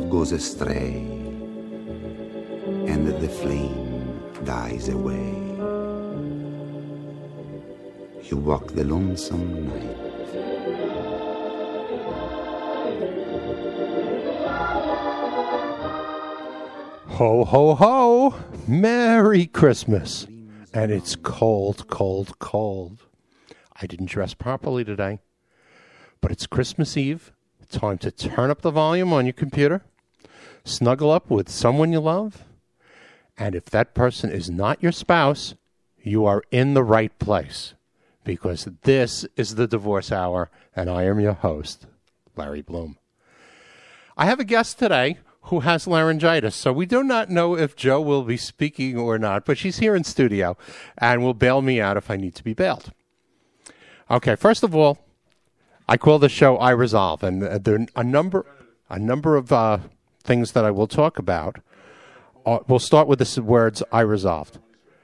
love goes astray and the flame dies away. You walk the lonesome night. Ho, ho, ho! Merry Christmas! And it's cold, cold, cold. I didn't dress properly today, but it's Christmas Eve. Time to turn up the volume on your computer, snuggle up with someone you love, and if that person is not your spouse, you are in the right place, because this is the Divorce Hour, and I am your host, Larry Bloom. I have a guest today who has laryngitis, so we do not know if Joe will be speaking or not, but she's here in studio and will bail me out if I need to be bailed. Okay, first of all, I call the show I Resolve, and there are a number of things that I will talk about. We'll start with the words I resolved.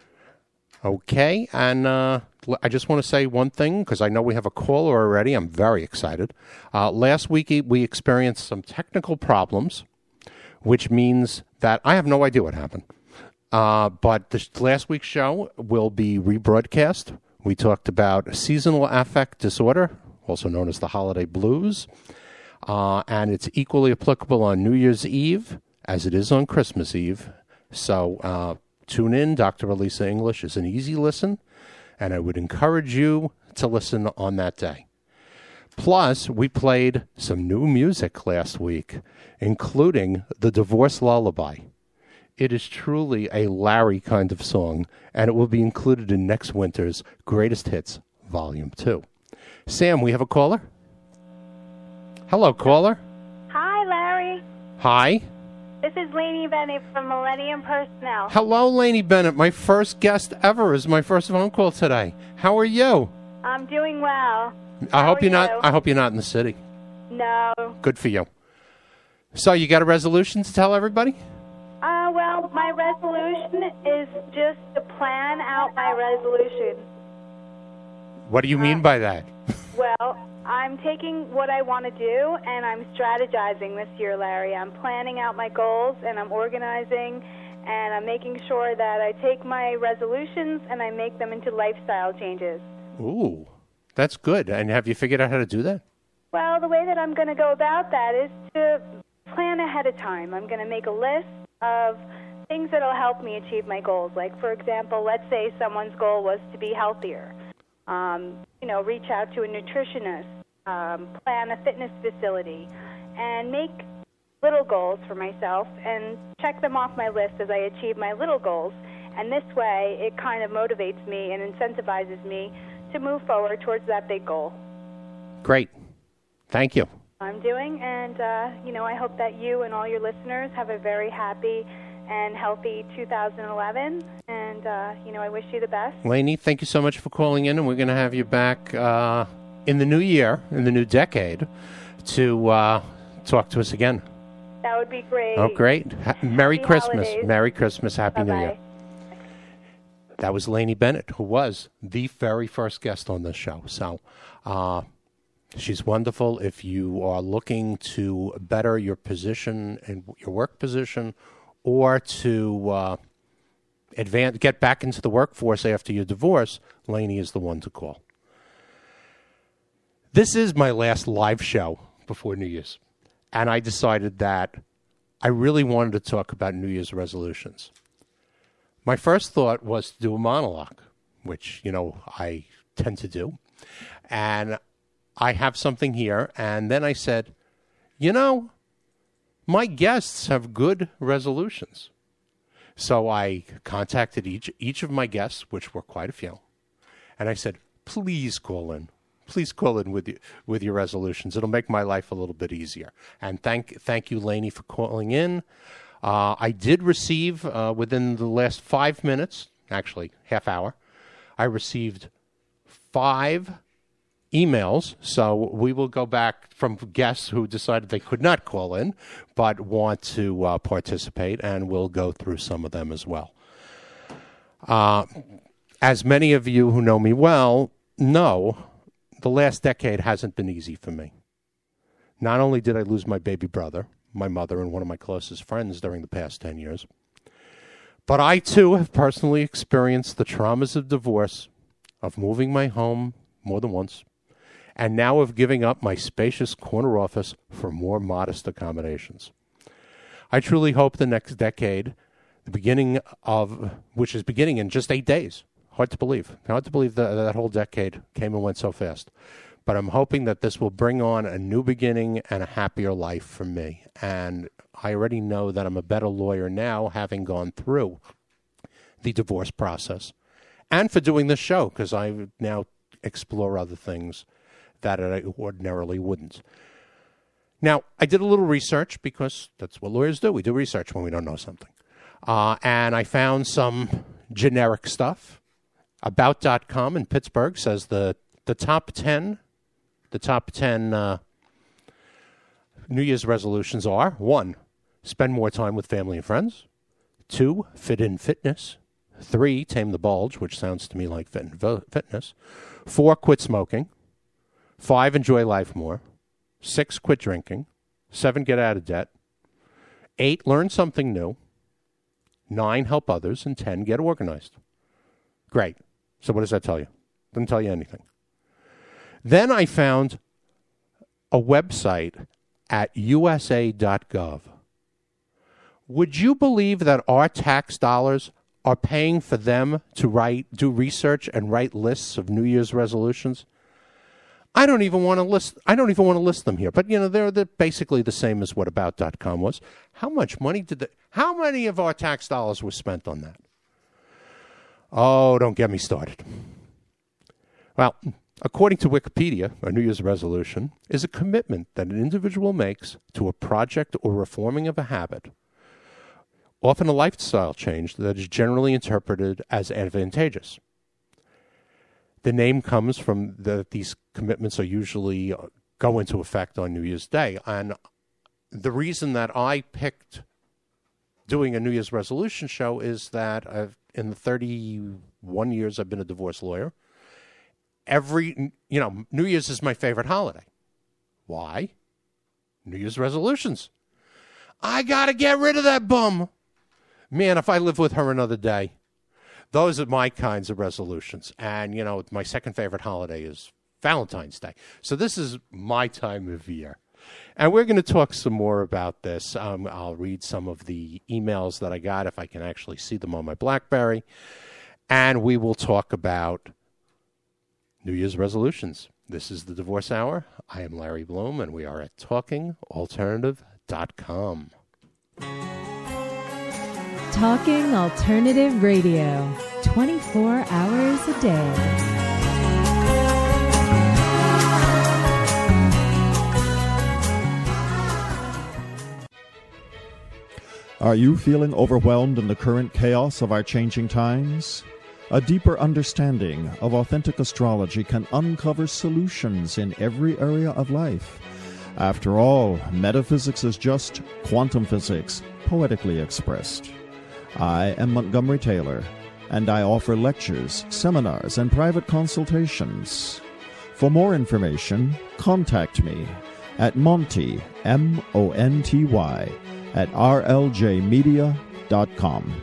Okay, and I just want to say one thing, because I know we have a caller already. I'm very excited. Last week we experienced some technical problems, which means that I have no idea what happened. But this last week's show will be rebroadcast. We talked about seasonal affect disorder, also known as the holiday blues, and it's equally applicable on New Year's Eve as it is on Christmas Eve. So tune in. Dr. Elisa English is an easy listen, and I would encourage you to listen on that day. Plus, we played some new music last week, including the Divorce Lullaby. It is truly a Larry kind of song, and it will be included in next winter's Greatest Hits, Volume 2. Sam, we have a caller? Hello, caller. Hi, Larry. Hi. This is Lainey Bennett from Millennium Personnel. Hello, Lainey Bennett. My first guest ever is my first phone call today. How are you? I'm doing well. I hope you're not in the city. No. Good for you. So you got a resolution to tell everybody? Well, my resolution is just to plan out my resolution. What do you mean by that? Well, I'm taking what I want to do, and I'm strategizing this year, Larry. I'm planning out my goals, and I'm organizing, and I'm making sure that I take my resolutions and I make them into lifestyle changes. Ooh, that's good. And have you figured out how to do that? Well, the way that I'm going to go about that is to plan ahead of time. I'm going to make a list of things that will help me achieve my goals. Like, for example, let's say someone's goal was to be healthier. Reach out to a nutritionist, plan a fitness facility, and make little goals for myself and check them off my list as I achieve my little goals. And this way, it kind of motivates me and incentivizes me to move forward towards that big goal. Great. Thank you. I'm doing, and, I hope that you and all your listeners have a very happy and healthy 2011, and, I wish you the best. Lainey, thank you so much for calling in, and we're going to have you back in the new year, in the new decade, to talk to us again. That would be great. Oh, great. Merry Happy Christmas. holidays. Merry Christmas. Happy Bye-bye. New Year. That was Lainey Bennett, who was the very first guest on this show. So she's wonderful. If you are looking to better your position and your work position, or to get back into the workforce after your divorce, Lainey is the one to call. This is my last live show before New Year's, and I decided that I really wanted to talk about New Year's resolutions. My first thought was to do a monologue, which, I tend to do, and I have something here, and then I said, my guests have good resolutions. So I contacted each of my guests, which were quite a few, and I said, please call in. Please call in with your resolutions. It'll make my life a little bit easier. And thank you, Lainey, for calling in. I did receive, within the last 5 minutes, actually half hour, I received 5 emails, so we will go back from guests who decided they could not call in but want to participate, and we'll go through some of them as well. As many of you who know me well know, the last decade hasn't been easy for me. Not only did I lose my baby brother, my mother and one of my closest friends during the past 10 years. But I, too, have personally experienced the traumas of divorce, of moving my home more than once, and now of giving up my spacious corner office for more modest accommodations. I truly hope the next decade, which is beginning in just 8 days. Hard to believe that whole decade came and went so fast. But I'm hoping that this will bring on a new beginning and a happier life for me. And I already know that I'm a better lawyer now, having gone through the divorce process, and for doing this show, because I now explore other things that I ordinarily wouldn't. Now, I did a little research, because that's what lawyers do. We do research when we don't know something. And I found some generic stuff. About.com in Pittsburgh says the top 10 New Year's resolutions are: 1, spend more time with family and friends; 2, fit in fitness; 3, tame the bulge, which sounds to me like fitness; 4, quit smoking; 5, enjoy life more; 6, quit drinking; 7, get out of debt; 8, learn something new; 9, help others; and 10, get organized. Great. So what does that tell you? Doesn't tell you anything. Then I found a website at USA.gov. Would you believe that our tax dollars are paying for them to do research and write lists of New Year's resolutions? I don't even want to list them here, but they're basically the same as what About.com was. How much money how many of our tax dollars were spent on that? Oh, don't get me started. Well, according to Wikipedia, a New Year's resolution is a commitment that an individual makes to a project or reforming of a habit, often a lifestyle change that is generally interpreted as advantageous. The name comes from these commitments are usually go into effect on New Year's Day. And the reason that I picked doing a New Year's resolution show is that in the 31 years I've been a divorce lawyer, New Year's is my favorite holiday. Why? New Year's resolutions. I got to get rid of that bum. Man, if I live with her another day. Those are my kinds of resolutions. And, my second favorite holiday is Valentine's Day. So this is my time of year. And we're going to talk some more about this. I'll read some of the emails that I got, if I can actually see them on my BlackBerry. And we will talk about New Year's resolutions. This is the Divorce Hour. I am Larry Bloom, and we are at TalkingAlternative.com. Talking Alternative Radio, 24 hours a day. Are you feeling overwhelmed in the current chaos of our changing times? A deeper understanding of authentic astrology can uncover solutions in every area of life. After all, metaphysics is just quantum physics, poetically expressed. I am Montgomery Taylor, and I offer lectures, seminars, and private consultations. For more information, contact me at Monty, M-O-N-T-Y, at rljmedia.com.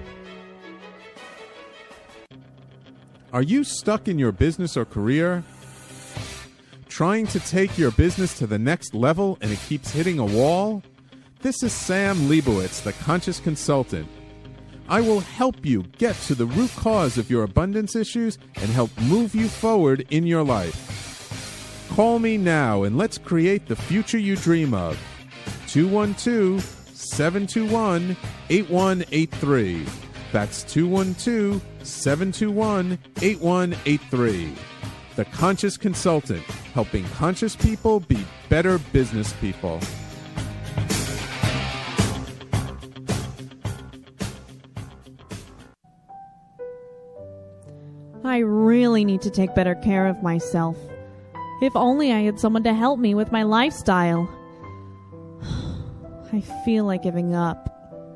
Are you stuck in your business or career? Trying to take your business to the next level and it keeps hitting a wall? This is Sam Leibowitz, the Conscious Consultant. I will help you get to the root cause of your abundance issues and help move you forward in your life. Call me now and let's create the future you dream of. 212-721-8183. That's 212-721-8183. The Conscious Consultant, helping conscious people be better business people. I really need to take better care of myself. If only I had someone to help me with my lifestyle. I feel like giving up.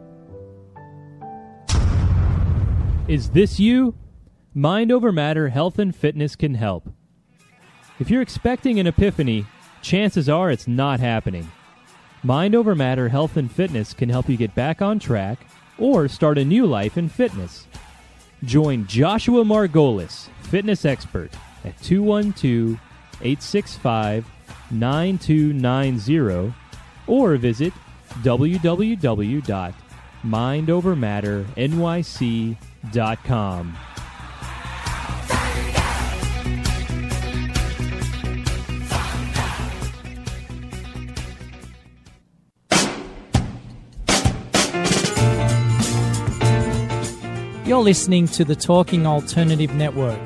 Is this you? Mind Over Matter Health and Fitness can help. If you're expecting an epiphany, chances are it's not happening. Mind Over Matter Health and Fitness can help you get back on track or start a new life in fitness. Join Joshua Margolis, fitness expert, at 212-865-9290 or visit www.mindovermatternyc.com. You're listening to the Talking Alternative Network.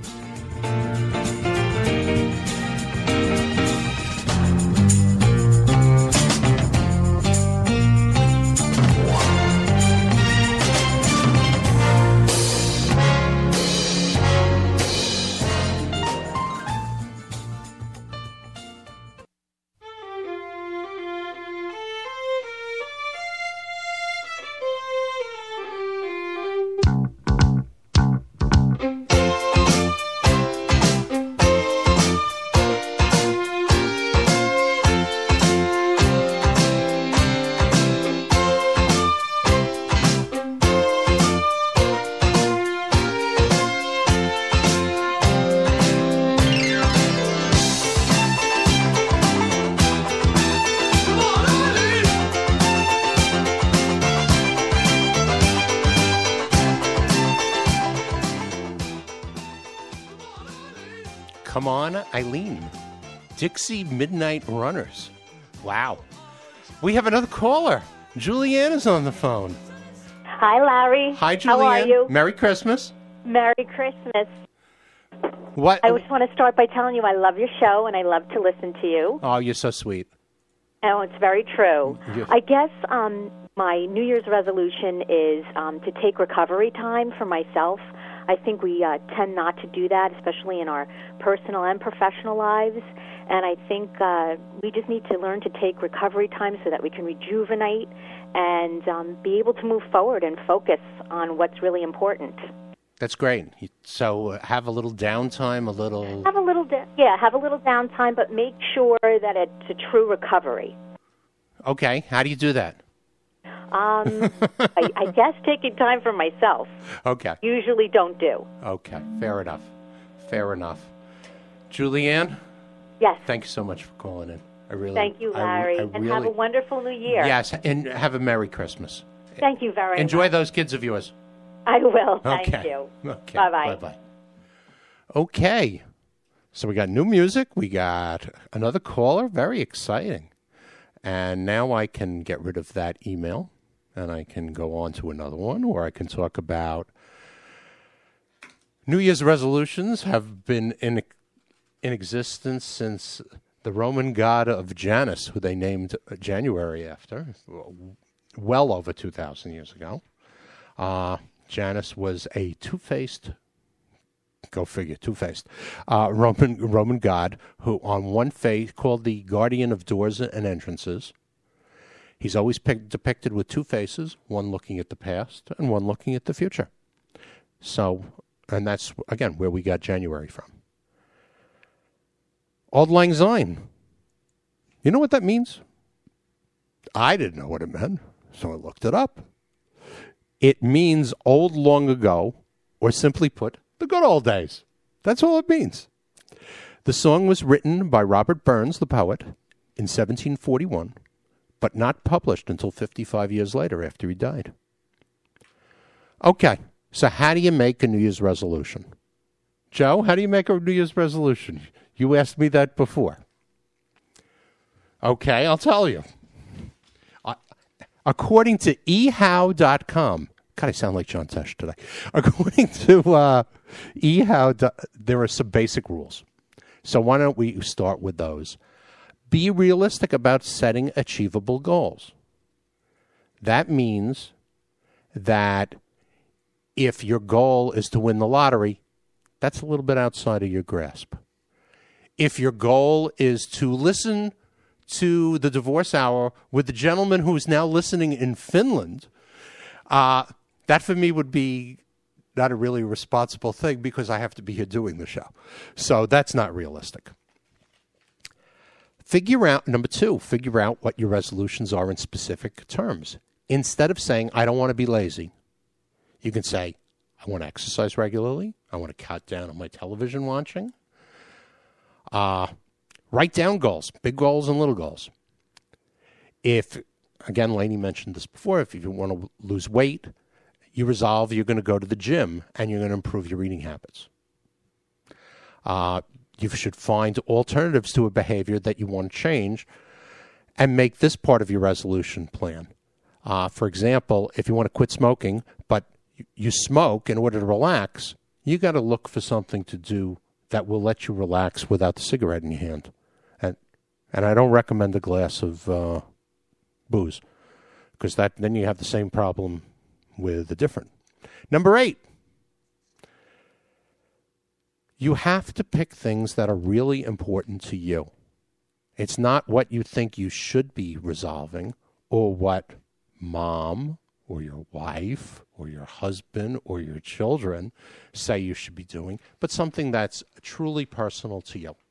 Come on, Eileen. Dixie Midnight Runners. Wow. We have another caller. Julianne is on the phone. Hi, Larry. Hi, Julianne. How are you? Merry Christmas. Merry Christmas. What? I just want to start by telling you I love your show and I love to listen to you. Oh, you're so sweet. Oh, it's very true. Yes. I guess my New Year's resolution is to take recovery time for myself. I think we tend not to do that, especially in our personal and professional lives. And I think we just need to learn to take recovery time so that we can rejuvenate and be able to move forward and focus on what's really important. That's great. So have a little downtime, a little... Have a little downtime, but make sure that it's a true recovery. Okay. How do you do that? I guess taking time for myself. Okay. Usually don't do. Okay. Fair enough. Fair enough. Julianne? Yes. Thank you so much for calling in. Thank you, Larry. And have a wonderful New Year. Yes, and have a Merry Christmas. Thank you very much. Enjoy those kids of yours. I will. Thank Okay. you. Okay. Bye-bye. Bye-bye. Okay. So we got new music. We got another caller. Very exciting. And now I can get rid of that email, and I can go on to another one, or I can talk about New Year's resolutions have been in existence since the Roman god of Janus, who they named January after, well over 2,000 years ago. Janus was a two-faced, go figure, two-faced, Roman god who on one face, called the guardian of doors and entrances. He's always depicted with two faces, one looking at the past and one looking at the future. So, and that's, again, where we got January from. Auld Lang Syne. You know what that means? I didn't know what it meant, so I looked it up. It means old long ago, or simply put, the good old days. That's all it means. The song was written by Robert Burns, the poet, in 1741, but not published until 55 years later after he died. Okay, so how do you make a New Year's resolution? Joe, how do you make a New Year's resolution? You asked me that before. Okay, I'll tell you. According to ehow.com, God, I sound like John Tesh today. According to ehow, there are some basic rules. So why don't we start with those? Be realistic about setting achievable goals. That means that if your goal is to win the lottery, that's a little bit outside of your grasp. If your goal is to listen to the Divorce Hour with the gentleman who is now listening in Finland, that for me would be not a really responsible thing because I have to be here doing the show. So that's not realistic. Number 2, figure out what your resolutions are in specific terms. Instead of saying, I don't want to be lazy, you can say, I want to exercise regularly. I want to cut down on my television watching. Write down goals, big goals and little goals. Again, Lainey mentioned this before, if you want to lose weight, you resolve you're going to go to the gym and you're going to improve your eating habits. You should find alternatives to a behavior that you want to change and make this part of your resolution plan. For example, if you want to quit smoking, but you smoke in order to relax, you got to look for something to do that will let you relax without the cigarette in your hand. And I don't recommend a glass of booze, because then you have the same problem with the different. Number 8. You have to pick things that are really important to you. It's not what you think you should be resolving or what mom or your wife or your husband or your children say you should be doing, but something that's truly personal to you.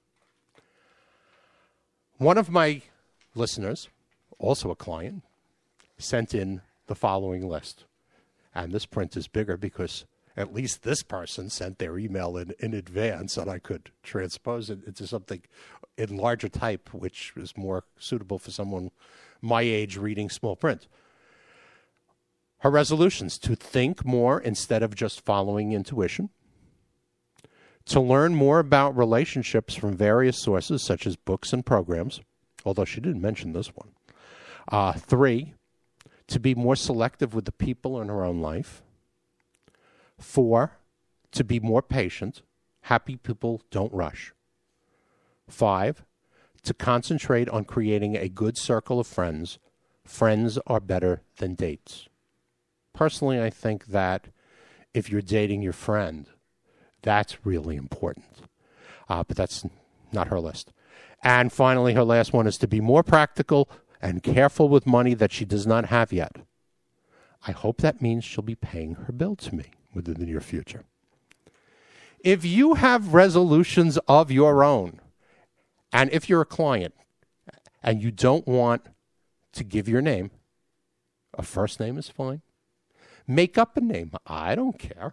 One of my listeners, also a client, sent in the following list. And this print is bigger because at least this person sent their email in advance, and I could transpose it into something in larger type, which is more suitable for someone my age reading small print. Her resolutions: to think more instead of just following intuition, to learn more about relationships from various sources such as books and programs, although she didn't mention this one. 3, to be more selective with the people in her own life. 4, to be more patient. Happy people don't rush. 5, to concentrate on creating a good circle of friends. Friends are better than dates. Personally, I think that if you're dating your friend, that's really important. But that's not her list. And finally, her last one is to be more practical and careful with money that she does not have yet. I hope that means she'll be paying her bill to me within the near future. If you have resolutions of your own, and if you're a client and you don't want to give your name, a first name is fine. Make up a name. I don't care.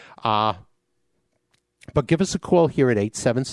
But give us a call here at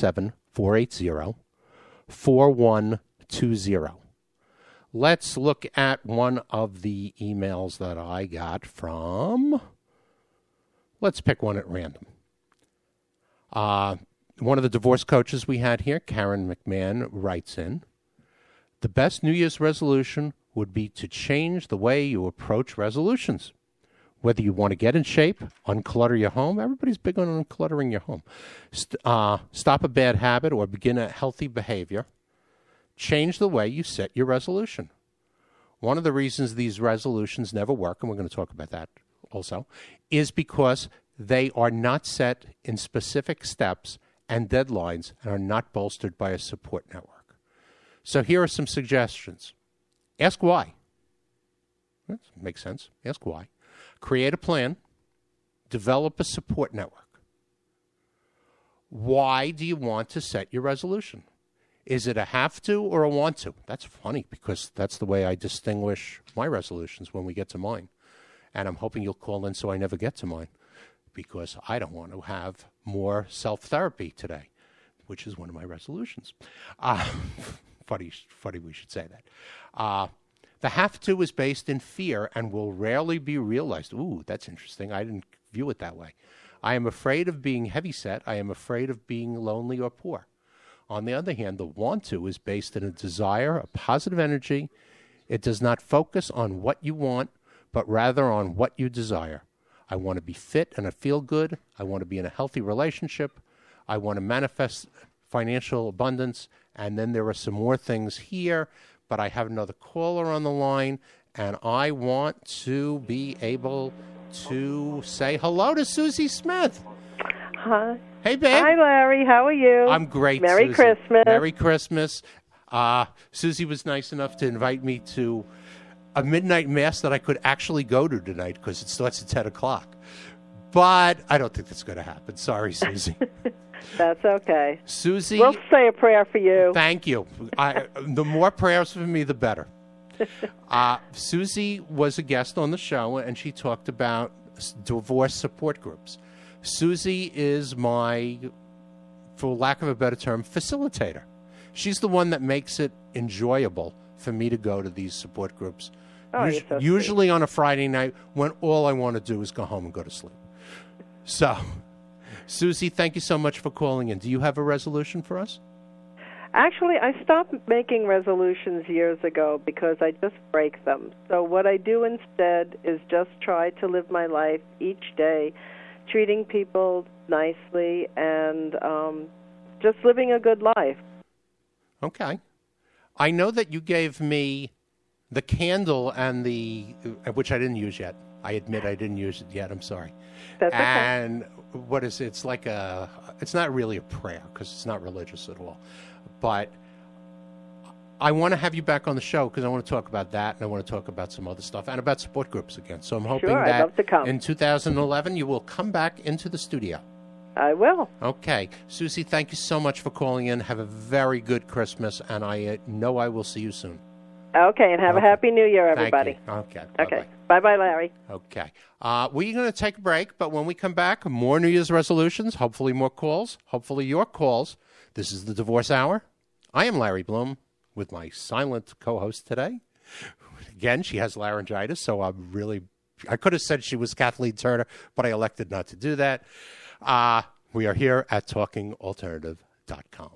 877-480-4120. Let's look at one of the emails that I got from, let's pick one at random. One of the divorce coaches we had here, Karen McMahon, writes in, the best New Year's resolution would be to change the way you approach resolutions. Whether you want to get in shape, unclutter your home. Everybody's big on uncluttering your home. Stop a bad habit or begin a healthy behavior. Change the way you set your resolution. One of the reasons these resolutions never work, and we're going to talk about that also, is because they are not set in specific steps and deadlines and are not bolstered by a support network. So here are some suggestions. Ask why. That makes sense. Ask why. Create a plan. Develop a support network. Why do you want to set your resolution? Is it a have to or a want to? That's funny because that's the way I distinguish my resolutions when we get to mine. And I'm hoping you'll call in so I never get to mine because I don't want to have more self-therapy today, which is one of my resolutions. Funny we should say that. The have to is based in fear and will rarely be realized. Ooh, that's interesting. I didn't view it that way. I am afraid of being heavyset. I am afraid of being lonely or poor. On the other hand, the want to is based in a desire, a positive energy. It does not focus on what you want, but rather on what you desire. I want to be fit and I feel good. I want to be in a healthy relationship. I want to manifest financial abundance. And then there are some more things here, but I have another caller on the line, and I want to be able to say hello to Susie Smith. Hi. Hey, babe. Hi, Larry. How are you? I'm great, Merry Susie. Christmas. Merry Christmas. Susie was nice enough to invite me to a midnight mass that I could actually go to tonight because it starts at 10 o'clock. But I don't think that's going to happen. Sorry, Susie. That's okay. Susie. We'll say a prayer for you. Thank you. The more prayers for me, the better. Susie was a guest on the show, and she talked about divorce support groups. Susie is my, for lack of a better term, facilitator. She's the one that makes it enjoyable for me to go to these support groups. Oh, you're so usually sweet. on a Friday night when all I want to do is go home and go to sleep. So, Susie, thank you so much for calling in. Do you have a resolution for us? Actually, I stopped making resolutions years ago because I just break them. So what I do instead is just try to live my life each day, treating people nicely and just living a good life. Okay. I know that you gave me the candle and which I didn't use yet. I admit I didn't use it yet. I'm sorry. That's okay. And what is it? It's like it's not really a prayer because it's not religious at all. But I want to have you back on the show because I want to talk about that and I want to talk about some other stuff and about support groups again. So I'm hoping Sure, I'd that love to come. in 2011 you will come back into the studio. I will. Okay. Susie, thank you so much for calling in. Have a very good Christmas, and I know I will see you soon. Okay, and have a Happy New Year, everybody. Thank you. Okay. Okay. Bye-bye, Larry. Okay. We're going to take a break, but when we come back, more New Year's resolutions, hopefully more calls, hopefully your calls. This is the Divorce Hour. I am Larry Bloom with my silent co-host today. Again, she has laryngitis, so I could have said she was Kathleen Turner, but I elected not to do that. We are here at TalkingAlternative.com.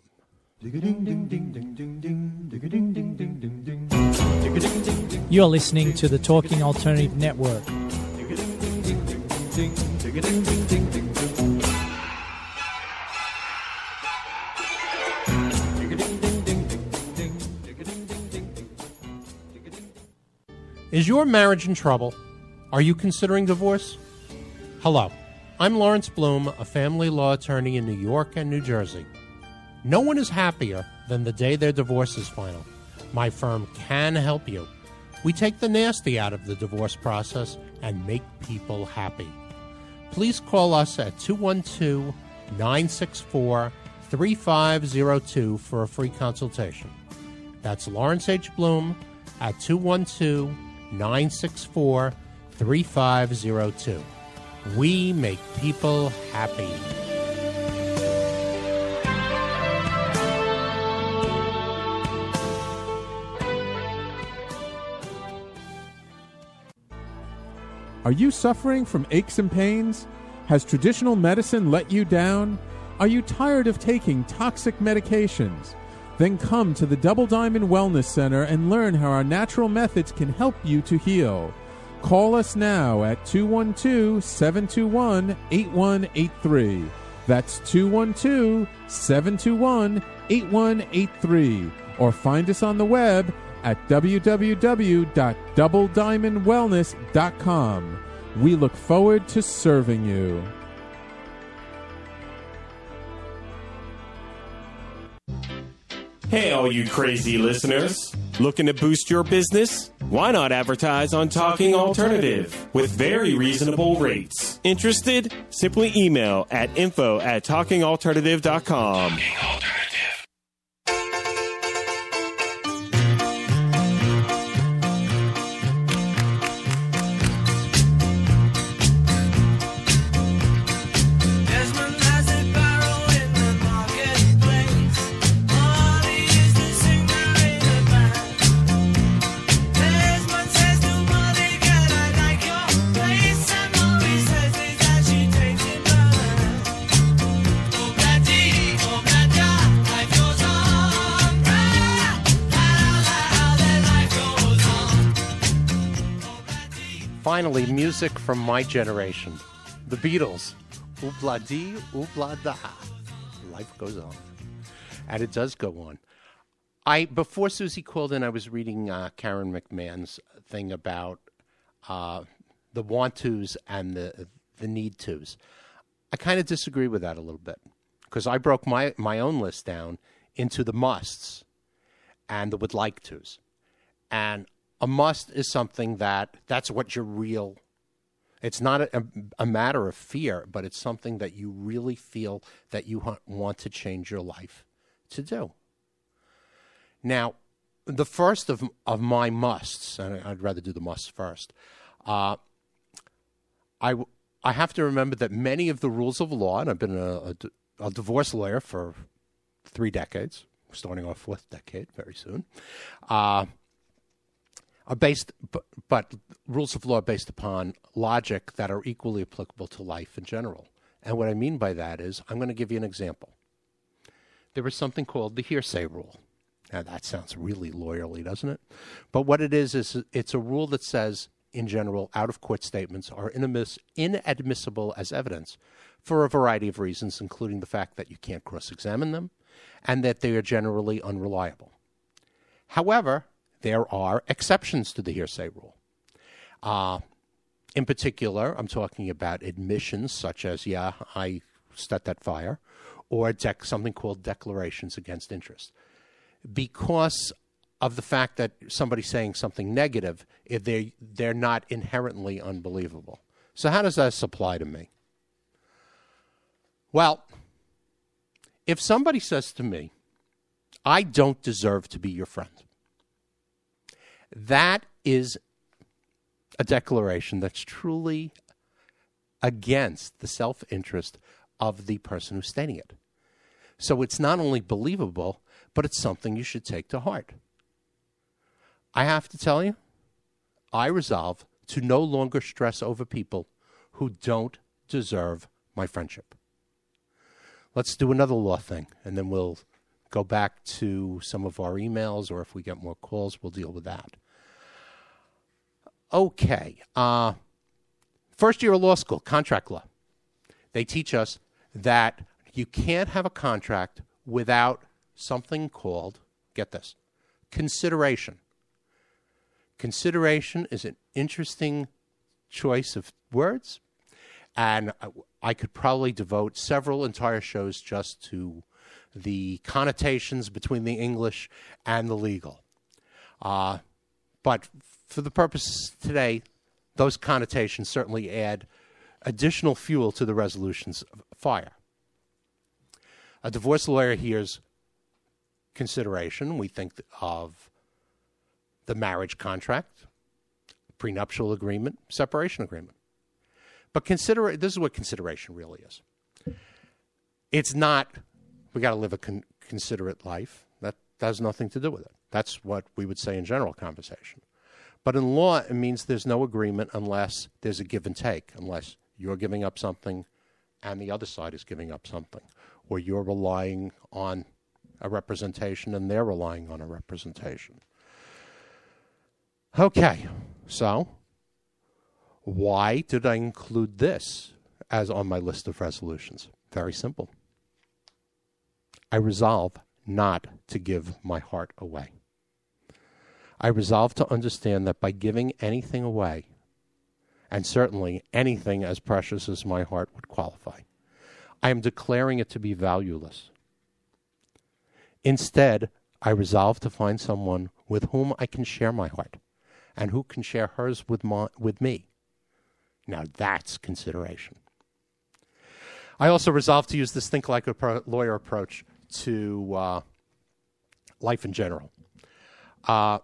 You're listening to the Talking Alternative Network. Is your marriage in trouble? Are you considering divorce? Hello, I'm Lawrence Bloom, a family law attorney in New York and New Jersey. No one is happier than the day their divorce is final. My firm can help you. We take the nasty out of the divorce process and make people happy. Please call us at 212-964-3502 for a free consultation. That's Lawrence H. Bloom at 212-964-3502. We make people happy. Are you suffering from aches and pains? Has traditional medicine let you down? Are you tired of taking toxic medications? Then come to the Double Diamond Wellness Center and learn how our natural methods can help you to heal. Call us now at 212-721-8183. That's 212-721-8183. Or find us on the web at www.doublediamondwellness.com. We look forward to serving you. Hey, all you crazy listeners. Looking to boost your business? Why not advertise on Talking Alternative with very reasonable rates? Interested? Simply email at info@talkingalternative.com. Talking Alternative. Finally, music from my generation. The Beatles. Oobla-dee, oobla-da. Life goes on. And it does go on. Before Susie called in, I was reading Karen McMahon's thing about the want-tos and the need-tos. I kind of disagree with that a little bit because I broke my own list down into the musts and the would-like-tos. And a must is something that's what you're real. It's not a matter of fear, but it's something that you really feel that you want to change your life to do. Now, the first of my musts, and I'd rather do the musts first, I have to remember that many of the rules of law, and I've been a divorce lawyer for 3 decades, starting our 4th decade very soon, are based, but rules of law are based upon logic that are equally applicable to life in general. And what I mean by that is, I'm going to give you an example. There is something called the hearsay rule. Now, that sounds really lawyerly, doesn't it? But what it is it's a rule that says, in general, out-of-court statements are inadmissible as evidence for a variety of reasons, including the fact that you can't cross-examine them and that they are generally unreliable. However, there are exceptions to the hearsay rule. In particular, I'm talking about admissions such as, yeah, I set that fire, or something called declarations against interest. Because of the fact that somebody's saying something negative, they're not inherently unbelievable. So how does that apply to me? Well, if somebody says to me, I don't deserve to be your friend, that is a declaration that's truly against the self-interest of the person who's stating it. So it's not only believable, but it's something you should take to heart. I have to tell you, I resolve to no longer stress over people who don't deserve my friendship. Let's do another law thing, and then we'll go back to some of our emails, or if we get more calls, we'll deal with that. Okay. First year of law school, contract law. They teach us that you can't have a contract without something called, get this, consideration. Consideration is an interesting choice of words, and I could probably devote several entire shows just to the connotations between the English and the legal. But for the purposes today, those connotations certainly add additional fuel to the resolution's fire. A divorce lawyer hears consideration. We think of the marriage contract, prenuptial agreement, separation agreement. But this is what consideration really is. It's not, we got to live a considerate life. That has nothing to do with it. That's what we would say in general conversation. But in law, it means there's no agreement unless there's a give and take, unless you're giving up something and the other side is giving up something, or you're relying on a representation and they're relying on a representation. Okay, so why did I include this as on my list of resolutions? Very simple. I resolve not to give my heart away. I resolve to understand that by giving anything away, and certainly anything as precious as my heart would qualify, I am declaring it to be valueless. Instead, I resolve to find someone with whom I can share my heart, and who can share hers with me. Now that's consideration. I also resolve to use this think like a lawyer approach to life in general. I'm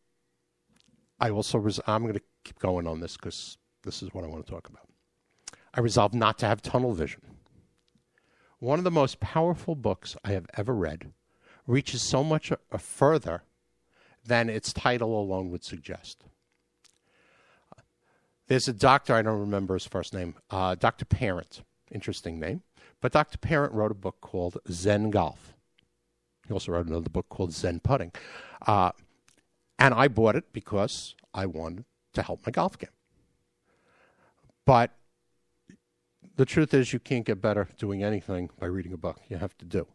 going to keep going on this because this is what I want to talk about. I resolve not to have tunnel vision. One of the most powerful books I have ever read reaches so much further than its title alone would suggest. There's a doctor, I don't remember his first name, Dr. Parent, interesting name, but Dr. Parent wrote a book called Zen Golf. He also wrote another book called Zen Putting. And I bought it because I wanted to help my golf game. But the truth is you can't get better doing anything by reading a book. You have to do.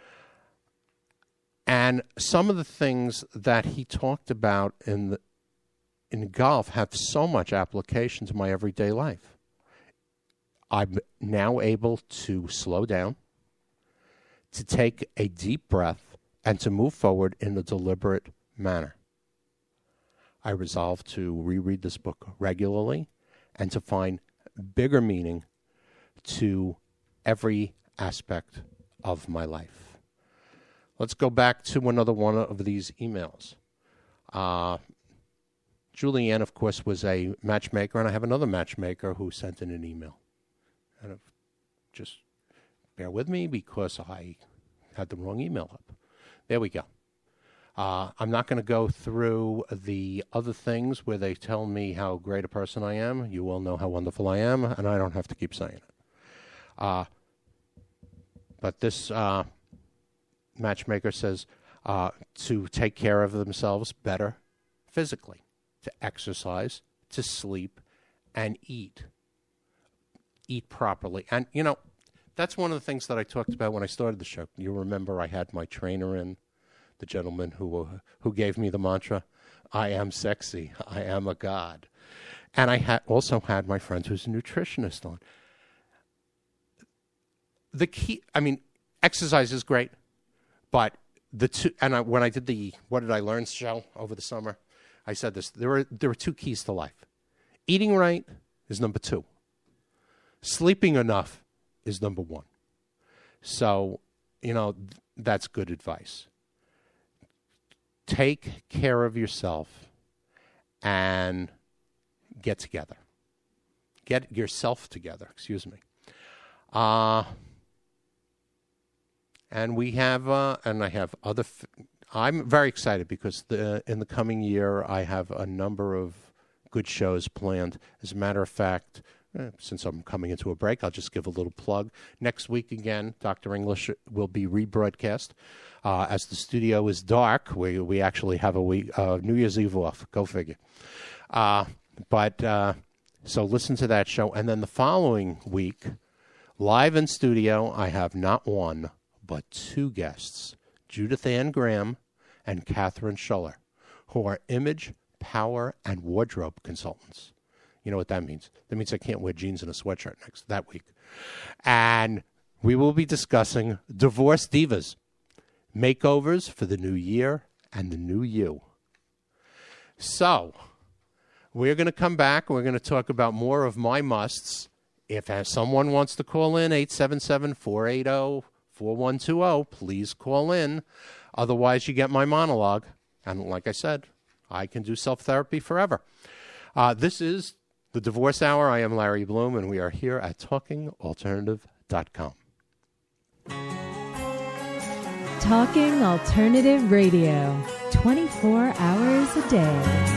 And some of the things that he talked about in golf have so much application to my everyday life. I'm now able to slow down, to take a deep breath, and to move forward in a deliberate manner. I resolve to reread this book regularly and to find bigger meaning to every aspect of my life. Let's go back to another one of these emails. Julianne, of course, was a matchmaker, and I have another matchmaker who sent in an email. And just bear with me because I had the wrong email up. There we go. I'm not going to go through the other things where they tell me how great a person I am. You all know how wonderful I am, and I don't have to keep saying it. But this matchmaker says to take care of themselves better physically, to exercise, to sleep, and eat. Eat properly. And, you know, that's one of the things that I talked about when I started the show. You remember I had my trainer in, the gentleman who gave me the mantra, I am sexy, I am a god. And I also had my friend who's a nutritionist on. The key, I mean, exercise is great, but when I did the What Did I Learn show over the summer, I said this, there are two keys to life. Eating right is number 2. Sleeping enough is number 1. So, you know, that's good advice. Take care of yourself and get together. Get yourself together, excuse me. And we have, and I have other, I'm very excited because in the coming year, I have a number of good shows planned. As a matter of fact, since I'm coming into a break, I'll just give a little plug. Next week again, Dr. English will be rebroadcast. As the studio is dark, we actually have a week, New Year's Eve off. Go figure. So listen to that show. And then the following week, live in studio, I have not one, but 2 guests, Judith Ann Graham and Catherine Schuller, who are image, power, and wardrobe consultants. You know what that means? That means I can't wear jeans and a sweatshirt that week. And we will be discussing divorce divas, makeovers for the new year and the new you. So we're going to come back. We're going to talk about more of my musts. If someone wants to call in, 877-480-4120, please call in. Otherwise, you get my monologue. And like I said, I can do self-therapy forever. This is The Divorce Hour. I am Larry Bloom, and we are here at TalkingAlternative.com. Talking Alternative Radio, 24 hours a day.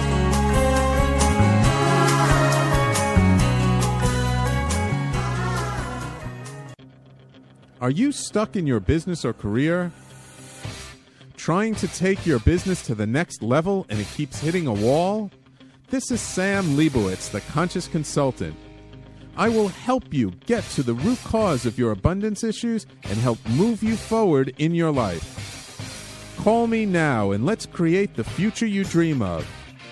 Are you stuck in your business or career? Trying to take your business to the next level and it keeps hitting a wall? This is Sam Leibowitz, the Conscious Consultant. I will help you get to the root cause of your abundance issues and help move you forward in your life. Call me now and let's create the future you dream of.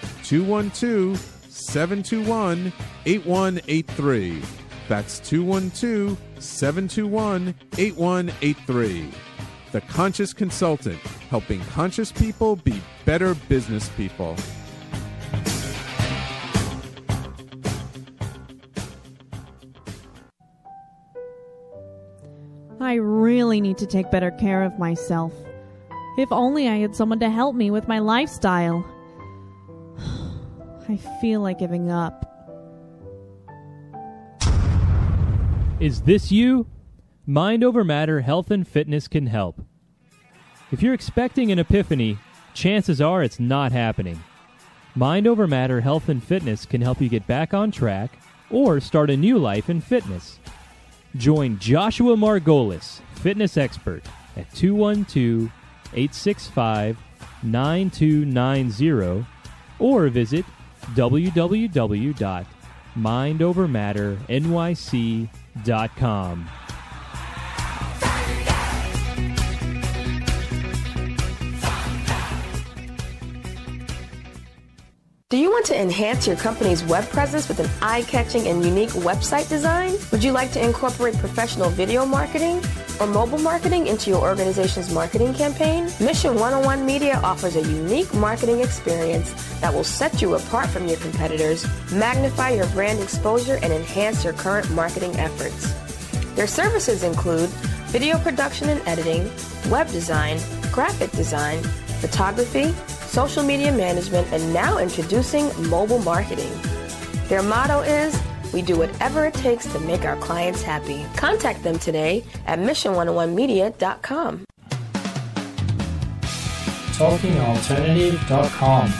212-721-8183. That's 212-721-8183. The Conscious Consultant, helping conscious people be better business people. I really need to take better care of myself. If only I had someone to help me with my lifestyle. I feel like giving up. Is this you? Mind Over Matter Health and Fitness can help. If you're expecting an epiphany, chances are it's not happening. Mind Over Matter Health and Fitness can help you get back on track or start a new life in fitness. Join Joshua Margolis, fitness expert, at 212-865-9290 or visit www.mindovermatternyc.com. Do you want want to enhance your company's web presence with an eye-catching and unique website design? Would you like to incorporate professional video marketing or mobile marketing into your organization's marketing campaign? Mission 101 Media offers a unique marketing experience that will set you apart from your competitors, magnify your brand exposure, and enhance your current marketing efforts. Their services include video production and editing, web design, graphic design, photography, social media management, and now introducing mobile marketing. Their motto is, we do whatever it takes to make our clients happy. Contact them today at mission101media.com. TalkingAlternative.com.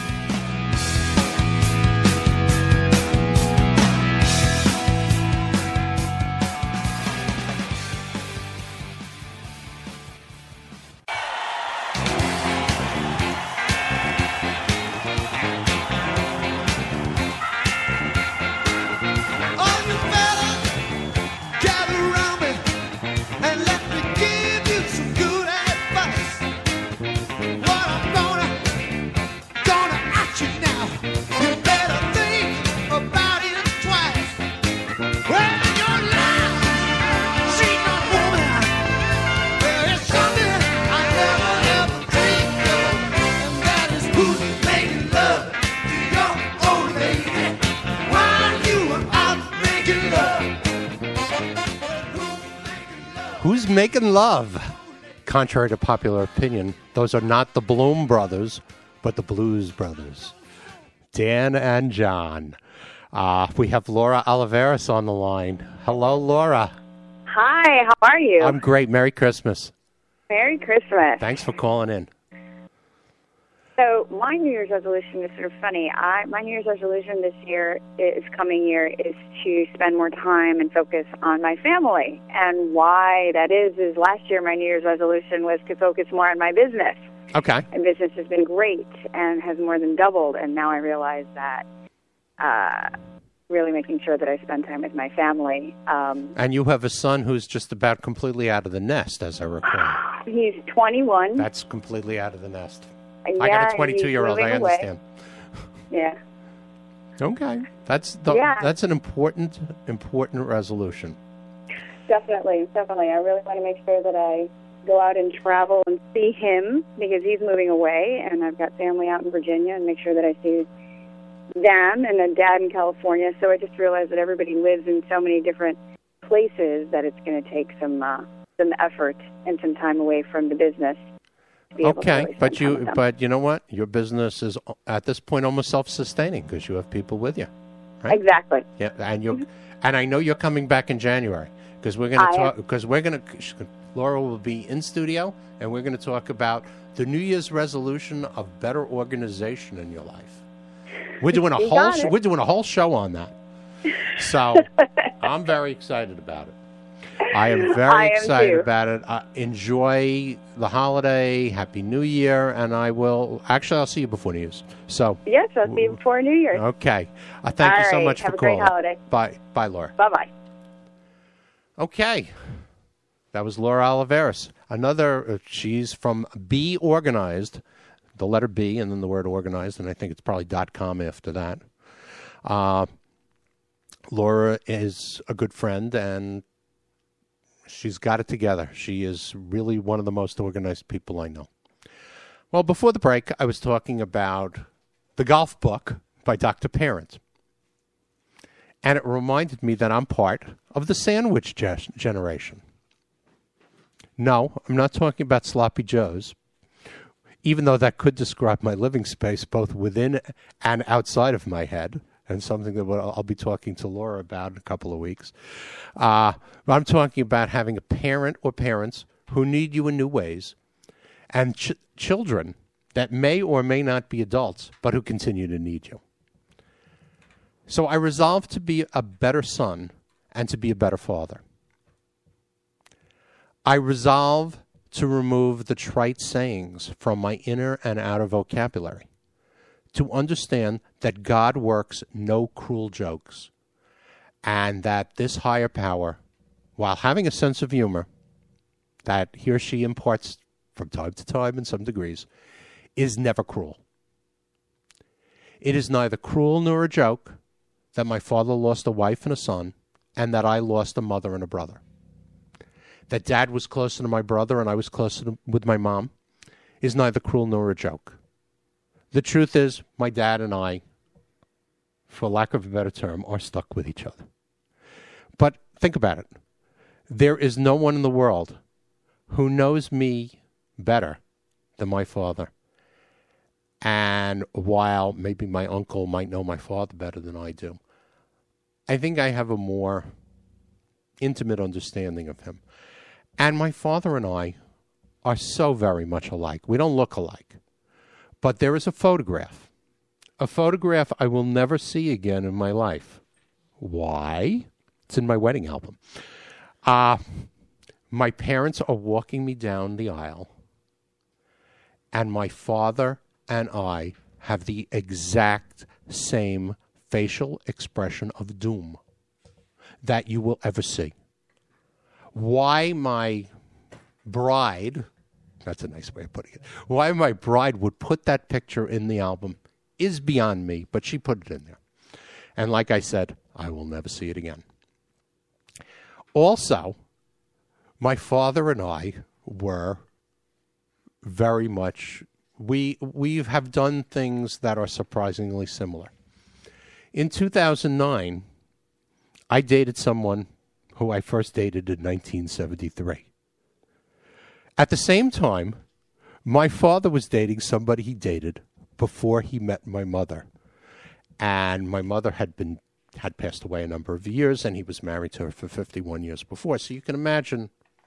Who's making love? Contrary to popular opinion, those are not the Bloom Brothers, but the Blues Brothers, Dan and John. We have Laura Oliveras on the line. Hello, Laura. Hi, how are you? I'm great. Merry Christmas. Merry Christmas. Thanks for calling in. So my New Year's resolution is sort of funny. My New Year's resolution this coming year, is to spend more time and focus on my family. And why that is last year my New Year's resolution was to focus more on my business. Okay. And business has been great and has more than doubled. And now I realize that really making sure that I spend time with my family. And you have a son who's just about completely out of the nest, as I recall. He's 21. That's completely out of the nest. Yeah, I got a 22-year-old. I understand. Yeah. Okay. That's an important resolution. Definitely. I really want to make sure that I go out and travel and see him because he's moving away, and I've got family out in Virginia, and make sure that I see them and a dad in California. So I just realized that everybody lives in so many different places that it's going to take some effort and some time away from the business. Okay, but you know what? Your business is at this point almost self-sustaining because you have people with you, right? Exactly. Yeah, and I know you're coming back in January because we're going to talk. Because Laura will be in studio, and we're going to talk about the New Year's resolution of better organization in your life. We're doing a whole show on that. So I'm very excited about it. I am very excited about it. Enjoy the holiday. Happy New Year. And I'll see you before New Year's. So yes, I'll see you before New Year's. Okay. Thank you so much for calling. Have a great holiday. Bye, Laura. Bye-bye. Okay. That was Laura Oliveras. She's from Be Organized, the letter B and then the word organized, and I think it's probably .com after that. Laura is a good friend, and she's got it together. She is really one of the most organized people I know. Well, before the break, I was talking about The Golf Book by Dr. Parent. And it reminded me that I'm part of the sandwich generation. No, I'm not talking about sloppy joes, even though that could describe my living space both within and outside of my head, and something that I'll be talking to Laura about in a couple of weeks. I'm talking about having a parent or parents who need you in new ways, and children that may or may not be adults, but who continue to need you. So I resolved to be a better son and to be a better father. I resolve to remove the trite sayings from my inner and outer vocabulary, to understand that God works no cruel jokes, and that this higher power, while having a sense of humor that he or she imparts from time to time in some degrees, is never cruel. It is neither cruel nor a joke that my father lost a wife and a son, and that I lost a mother and a brother. That Dad was closer to my brother and I was closer with my mom is neither cruel nor a joke. The truth is, my dad and I, for lack of a better term, are stuck with each other. But think about it. There is no one in the world who knows me better than my father. And while maybe my uncle might know my father better than I do, I think I have a more intimate understanding of him. And my father and I are so very much alike. We don't look alike. But there is a photograph I will never see again in my life. Why? It's in my wedding album. My parents are walking me down the aisle, and my father and I have the exact same facial expression of doom that you will ever see. Why my bride, that's a nice way of putting it, why my bride would put that picture in the album is beyond me, but she put it in there. And like I said, I will never see it again. Also, my father and I were very much, we have done things that are surprisingly similar. In 2009, I dated someone who I first dated in 1973. At the same time, my father was dating somebody he dated before he met my mother. And my mother had passed away a number of years, and he was married to her for 51 years before. So you can imagine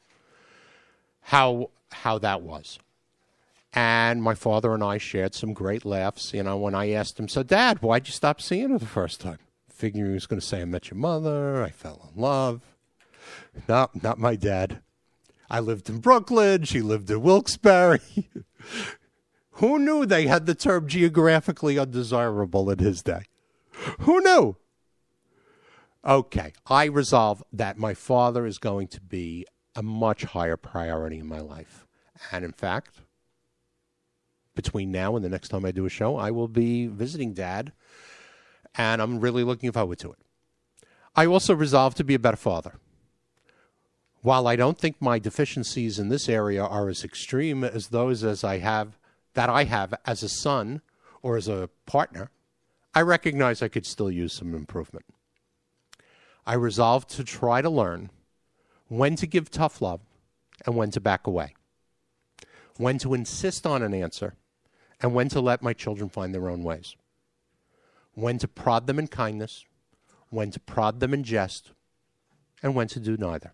how that was. And my father and I shared some great laughs, when I asked him, so Dad, why'd you stop seeing her the first time? Figuring he was going to say, I met your mother, I fell in love. No, not my dad. I lived in Brooklyn, she lived in Wilkes-Barre. Who knew they had the term geographically undesirable in his day? Who knew? Okay, I resolve that my father is going to be a much higher priority in my life. And in fact, between now and the next time I do a show, I will be visiting Dad, and I'm really looking forward to it. I also resolved to be a better father. While I don't think my deficiencies in this area are as extreme as those that I have as a son or as a partner, I recognize I could still use some improvement. I resolved to try to learn when to give tough love and when to back away, when to insist on an answer and when to let my children find their own ways, when to prod them in kindness, when to prod them in jest, and when to do neither.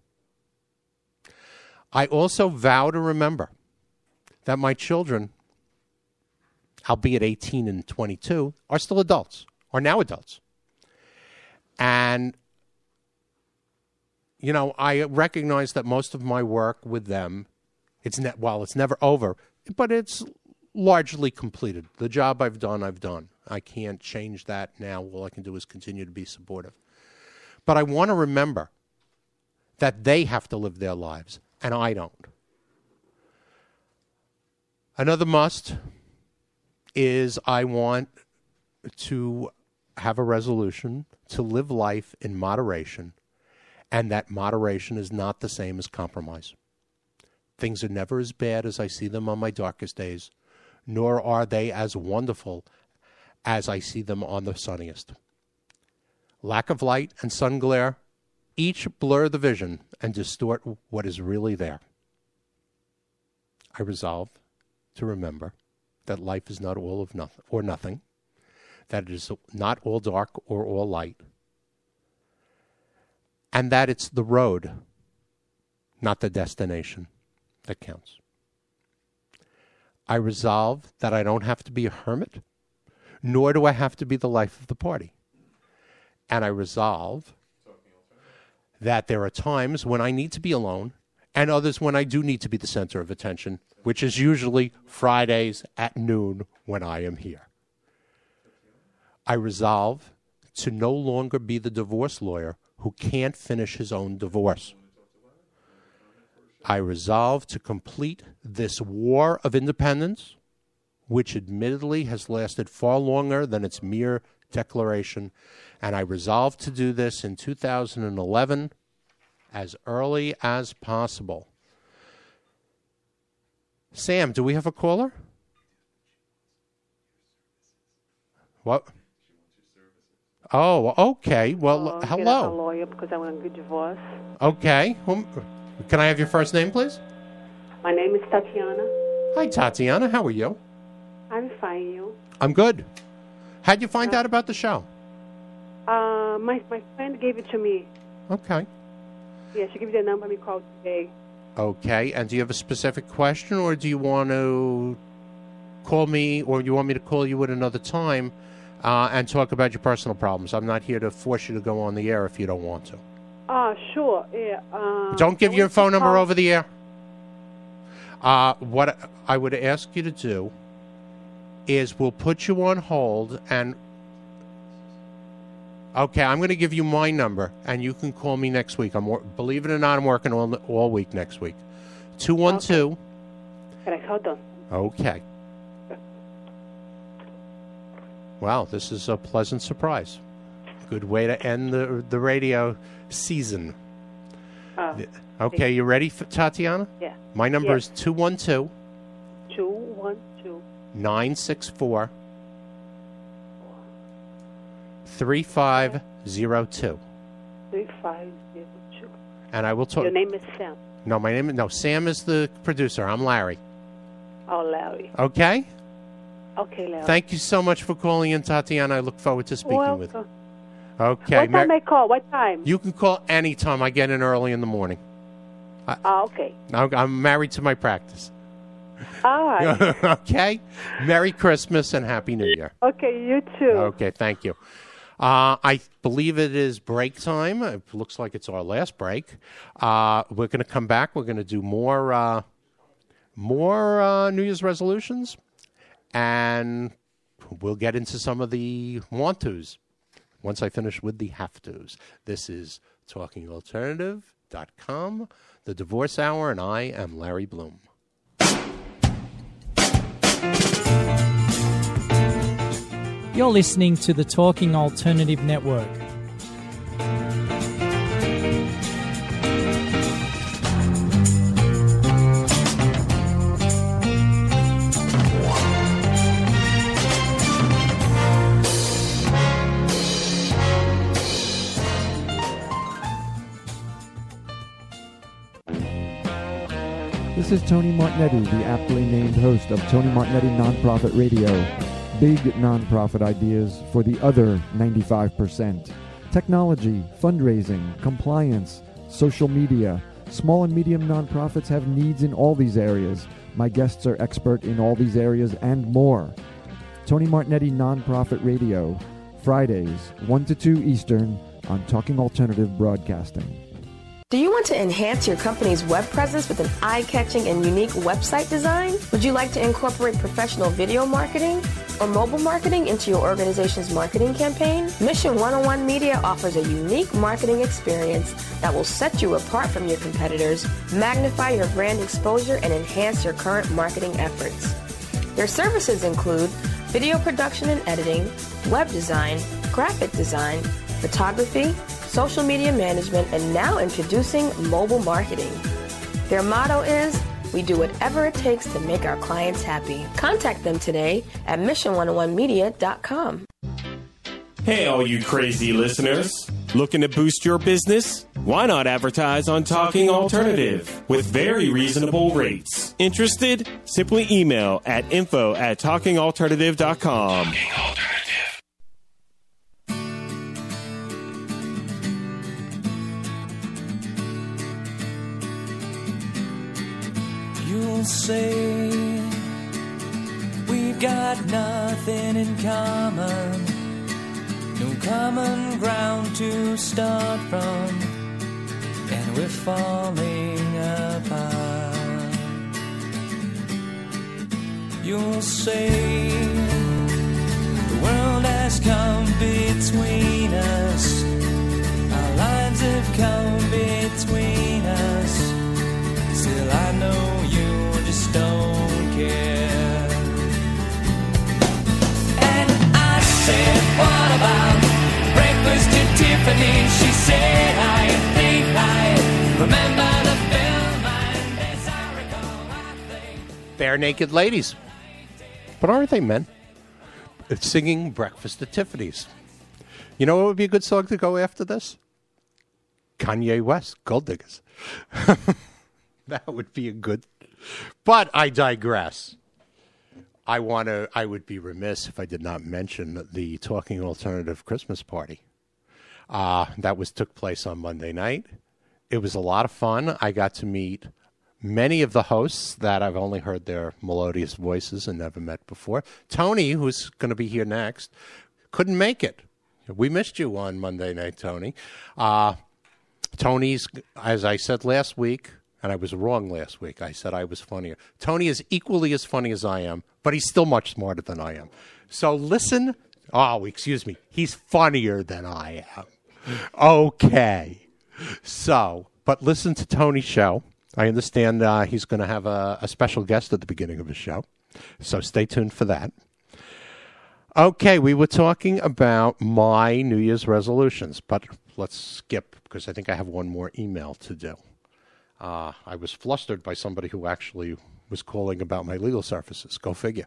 I also vow to remember that my children, albeit 18 and 22, are still adults, are now adults. And, I recognize that most of my work with them, it's never over, but it's largely completed. The job I've done. I can't change that now. All I can do is continue to be supportive. But I want to remember that they have to live their lives, and I don't. Another must is I want to have a resolution to live life in moderation, and that moderation is not the same as compromise. Things are never as bad as I see them on my darkest days, nor are they as wonderful as I see them on the sunniest. Lack of light and sun glare each blur the vision and distort what is really there. I resolve to remember that life is not all of nothing, that it is not all dark or all light, and that it's the road, not the destination, that counts. I resolve that I don't have to be a hermit, nor do I have to be the life of the party. And I resolve that there are times when I need to be alone and others when I do need to be the center of attention, which is usually Fridays at noon when I am here. I resolve to no longer be the divorce lawyer who can't finish his own divorce. I resolve to complete this war of independence which admittedly has lasted far longer than its mere declaration, and I resolved to do this in 2011 as early as possible. Sam, do we have a caller? What? Oh, okay. Well, hello. I'm a lawyer because I want a good divorce. Okay. Can I have your first name, please? My name is Tatiana. Hi, Tatiana. How are you? I'm fine, you? I'm good. How'd you find out about the show? My friend gave it to me. Okay. Yeah, she gave me the number we called today. Okay. And do you have a specific question, or do you want to call me, or you want me to call you at another time and talk about your personal problems? I'm not here to force you to go on the air if you don't want to. Sure. Yeah. Don't give your phone number over the air. What I would ask you to do is we'll put you on hold and... Okay, I'm going to give you my number, and you can call me next week. Believe it or not, I'm working all week next week. 212... Can I hold on? Okay. Wow, this is a pleasant surprise. Good way to end the radio season. Okay, you ready, Tatiana? Yeah. My number is 212... 212... 964... 3502. 3502. And I will talk. Your name is Sam. No, Sam is the producer. I'm Larry. Oh, Larry. Okay? Okay, Larry. Thank you so much for calling in, Tatiana. I look forward to speaking with you. Okay. What time I call? What time? You can call anytime. I get in early in the morning. Okay. I'm married to my practice. All right. Okay? Merry Christmas and Happy New Year. Okay, you too. Okay, thank you. I believe it is break time. It looks like it's our last break. We're going to come back. We're going to do more New Year's resolutions, and we'll get into some of the want-tos once I finish with the have-tos. This is TalkingAlternative.com, The Divorce Hour, and I am Larry Bloom. You're listening to the Talking Alternative Network. This is Tony Martignetti, the aptly named host of Tony Martignetti Nonprofit Radio. Big nonprofit ideas for the other 95%. Technology, fundraising, compliance, social media. Small and medium nonprofits have needs in all these areas. My guests are expert in all these areas and more. Tony Martignetti Nonprofit Radio, Fridays, 1 to 2 Eastern on Talking Alternative Broadcasting. Do you want to enhance your company's web presence with an eye-catching and unique website design? Would you like to incorporate professional video marketing or mobile marketing into your organization's marketing campaign? Mission 101 Media offers a unique marketing experience that will set you apart from your competitors, magnify your brand exposure, and enhance your current marketing efforts. Their services include video production and editing, web design, graphic design, photography, social media management, and now introducing mobile marketing. Their motto is, we do whatever it takes to make our clients happy. Contact them today at mission101media.com. Hey, all you crazy listeners. Looking to boost your business? Why not advertise on Talking Alternative with very reasonable rates? Interested? Simply email at info@talkingalternative.com. Talking Alternative. You'll say we've got nothing in common, no common ground to start from, and we're falling apart. You'll say the world has come between us, our lives have come between us. Still I know you just don't care. morning she said, I think I remember the film, and as I recall, I think. Bare Naked Ladies. But aren't they men? It's singing Breakfast at Tiffany's. You know what would be a good song to go after this? Kanye West, Gold Diggers. That would be a good... But I digress. I would be remiss if I did not mention the Talking Alternative Christmas party. That took place on Monday night. It was a lot of fun. I got to meet many of the hosts that I've only heard their melodious voices and never met before. Tony, who's going to be here next, couldn't make it. We missed you on Monday night, Tony. Tony's, as I said last week, and I was wrong last week, I said I was funnier. Tony is equally as funny as I am, but he's still much smarter than I am. So listen. Oh, excuse me. He's funnier than I am. Okay. So, but listen to Tony's show. I understand he's going to have a special guest at the beginning of his show. So stay tuned for that. Okay, we were talking about my New Year's resolutions, but let's skip because I think I have one more email to do. I was flustered by somebody who actually was calling about my legal services. Go figure.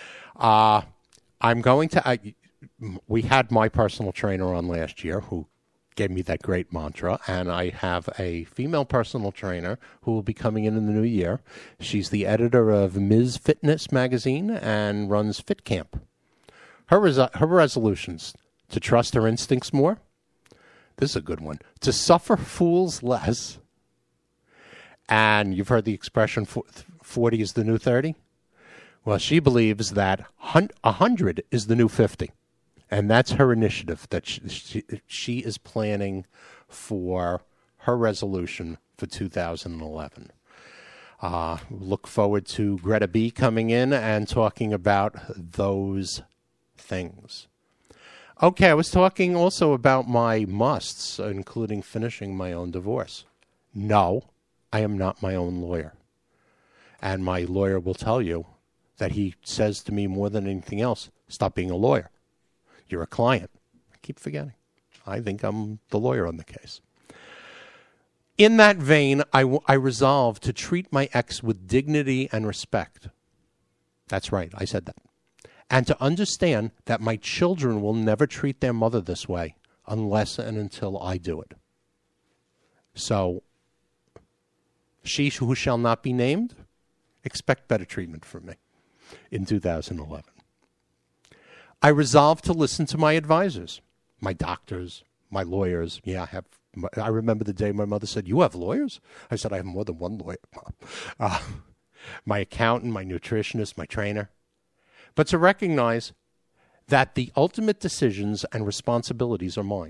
We had my personal trainer on last year who gave me that great mantra, and I have a female personal trainer who will be coming in the new year. She's the editor of Ms. Fitness magazine and runs Fit Camp. Her resolutions: to trust her instincts more. This is a good one. To suffer fools less. And you've heard the expression 40 is the new 30? Well, she believes that 100 is the new 50. And that's her initiative that she is planning for her resolution for 2011. Look forward to Greta B. coming in and talking about those things. Okay, I was talking also about my musts, including finishing my own divorce. No, I am not my own lawyer. And my lawyer will tell you that he says to me more than anything else, stop being a lawyer. You're a client. I keep forgetting. I think I'm the lawyer on the case. In that vein, I resolved to treat my ex with dignity and respect. That's right, I said that. And to understand that my children will never treat their mother this way unless and until I do it. So, she who shall not be named, expect better treatment from me in 2011. I resolved to listen to my advisors, my doctors, my lawyers. Yeah, I remember the day my mother said, "You have lawyers?" I said, "I have more than one lawyer, Mom." My accountant, my nutritionist, my trainer. But to recognize that the ultimate decisions and responsibilities are mine.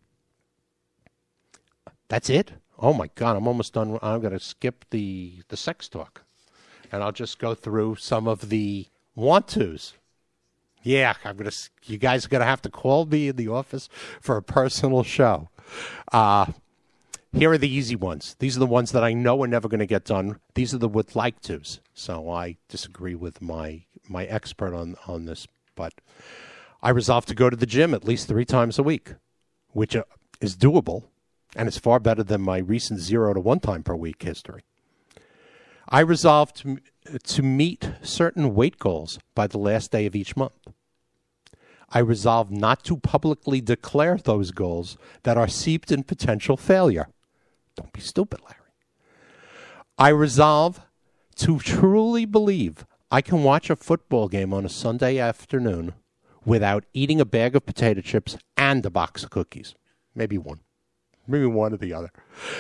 That's it? Oh, my God, I'm almost done. I'm going to skip the sex talk. And I'll just go through some of the want-tos. Yeah, you guys are going to have to call me in the office for a personal show. Here are the easy ones. These are the ones that I know are never going to get done. These are the would like tos. So I disagree with my expert on this. But I resolved to go to the gym at least 3 times a week, which is doable. And it's far better than my recent 0 to 1 time per week history. I resolved to meet certain weight goals by the last day of each month. I resolved not to publicly declare those goals that are seeped in potential failure. Don't be stupid, Larry. I resolve to truly believe I can watch a football game on a Sunday afternoon without eating a bag of potato chips and a box of cookies. Maybe one or the other.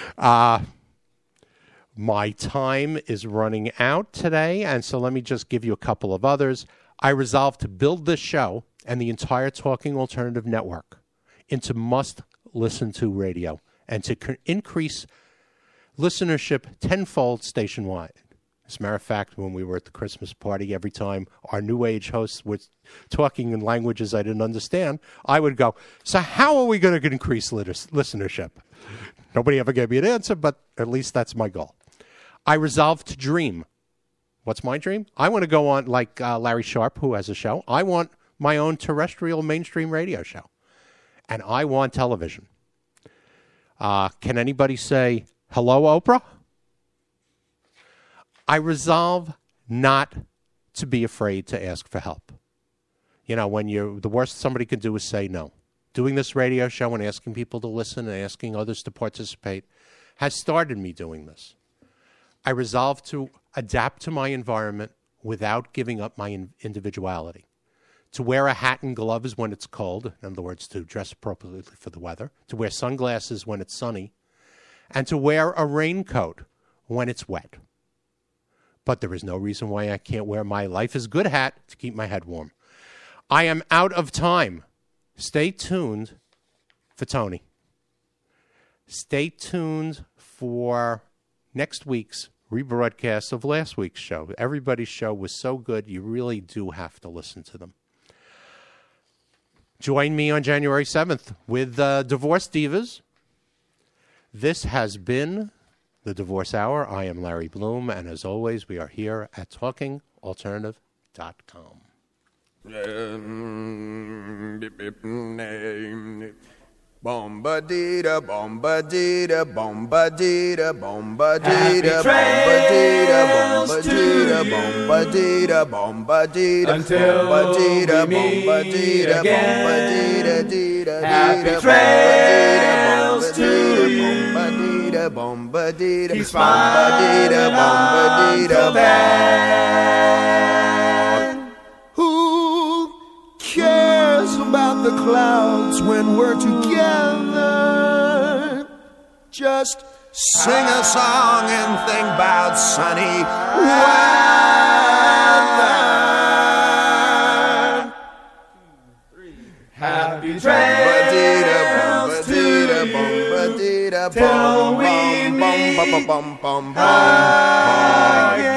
My time is running out today, and so let me just give you a couple of others. I resolved to build this show and the entire Talking Alternative Network into must-listen-to radio and to increase listenership tenfold station-wide. As a matter of fact, when we were at the Christmas party, every time our New Age hosts were talking in languages I didn't understand, I would go, so how are we going to increase listenership? Nobody ever gave me an answer, but at least that's my goal. I resolved to dream. What's my dream? I want to go on like Larry Sharp, who has a show. I want my own terrestrial mainstream radio show. And I want television. Can anybody say, hello, Oprah? I resolve not to be afraid to ask for help. You know, when the worst somebody can do is say no. Doing this radio show and asking people to listen and asking others to participate has started me doing this. I resolve to adapt to my environment without giving up my individuality. To wear a hat and gloves when it's cold, in other words, to dress appropriately for the weather, to wear sunglasses when it's sunny, and to wear a raincoat when it's wet. But there is no reason why I can't wear my Life is Good hat to keep my head warm. I am out of time. Stay tuned for Tony. Stay tuned for next week's rebroadcast of last week's show. Everybody's show was so good, you really do have to listen to them. Join me on January 7th with Divorce Divas. This has been the Divorce Hour. I am Larry Bloom, and as always, we are here at TalkingAlternative.com. Bomba-dee-da, bomba-dee-da, bomba-dee-da, bomba-dee-da, bomba-dee-da, bomba-dee-da, bomba-dee-da, until bomba-dee-da, we meet bomba-dee-da, again. bomba-dee-da, Happy trails to you. bomba-dee-da, bomba-dee-da, Keep smiling bomba-dee-da, until then. Who cares about the clouds when we're together? Just sing a song and think about sunny weather. Happy trails to you till we meet again.